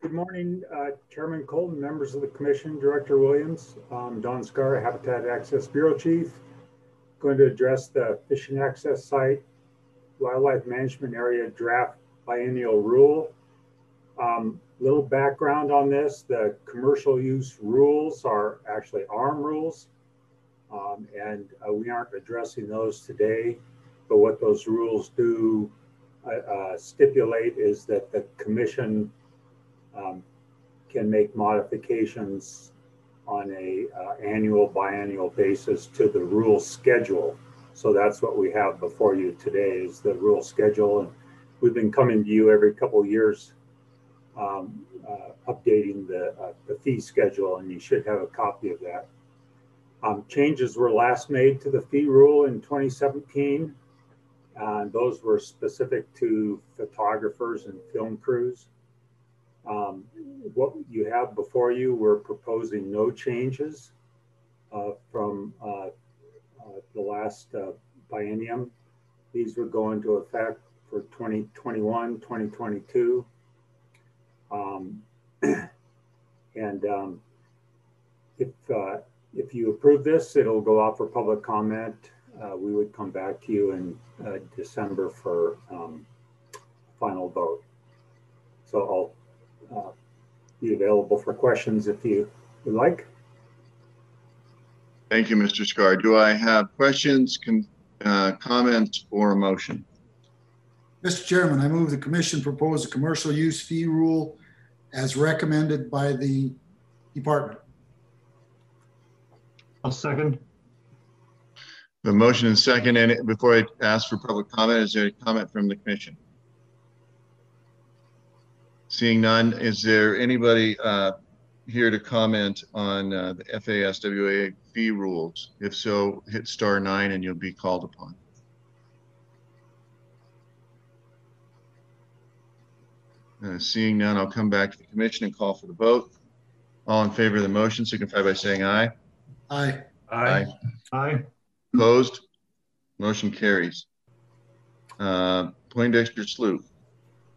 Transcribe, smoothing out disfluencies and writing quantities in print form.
Good morning, Chairman Colton, members of the Commission, Director Williams. Don Scar, Habitat Access Bureau Chief. Going to address the Fishing Access Site Wildlife Management Area Draft Biennial Rule. Little background on this, the commercial use rules are actually ARM rules, and we aren't addressing those today, but what those rules do stipulate is that the Commission can make modifications on a annual, biannual basis to the rule schedule. So that's what we have before you today is the rule schedule. And we've been coming to you every couple of years updating the fee schedule, and you should have a copy of that. Changes were last made to the fee rule in 2017. And those were specific to photographers and film crews. What you have before you, we're proposing no changes from the last biennium. These would go into effect for 2021, 2022. If you approve this, it'll go out for public comment. We would come back to you in December for final vote. So I'll be available for questions if you would like. Thank you, Mr. Scar. Do I have questions, comments, or a motion? Mr. Chairman, I move the Commission propose a commercial use fee rule as recommended by the department. I'll second. The motion and second, and before I ask for public comment, is there a comment from the Commission? Seeing none, is there anybody here to comment on the FASWA fee rules? If so, hit *9 and you'll be called upon. Seeing none, I'll come back to the Commission and call for the vote. All in favor of the motion signify by saying aye. Aye. Aye. Aye. Opposed? Motion carries. Poindexter Slough.